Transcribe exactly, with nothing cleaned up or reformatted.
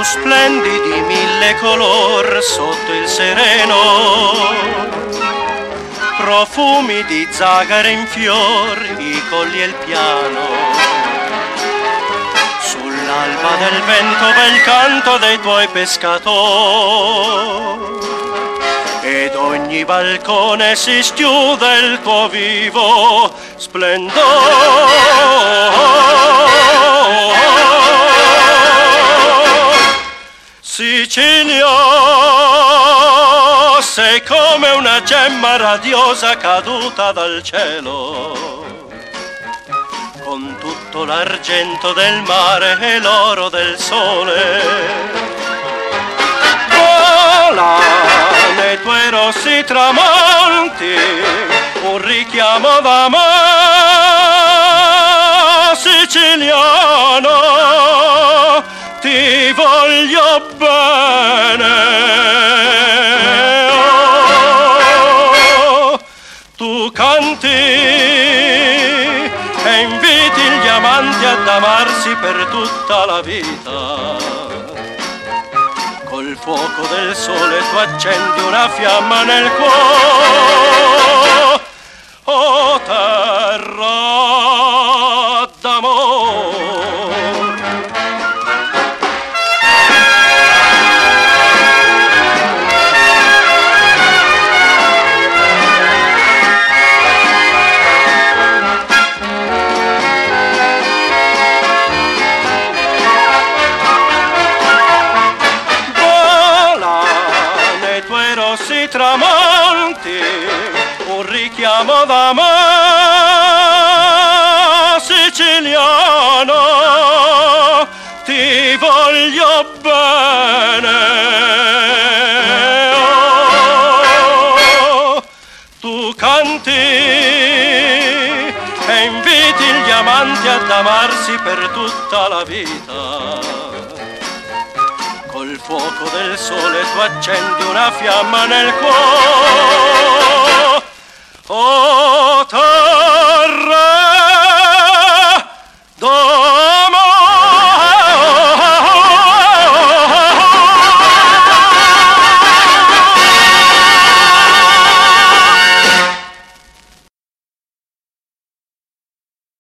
splendidi mille color sotto il sereno, profumi di zagare in fior, i colli e il piano, sull'alba del vento bel canto dei tuoi pescatori, ed ogni balcone si schiude il tuo vivo splendore. Sicilia, sei come una gemma radiosa caduta dal cielo, con tutto l'argento del mare e l'oro del sole. Vola nei tuoi rossi tramonti, un richiamo d'amore siciliano, ti voglio bene. Oh, tu canti e inviti gli amanti ad amarsi per tutta la vita. Col fuoco del sole tu accendi una fiamma nel cuore, oh terra d'amore. Tramonti, un richiamo d'amore siciliano, ti voglio bene. Oh, tu canti e inviti gli amanti ad amarsi per tutta la vita. Col fuoco del sole tu accendi una fiamma nel cuore, oh terra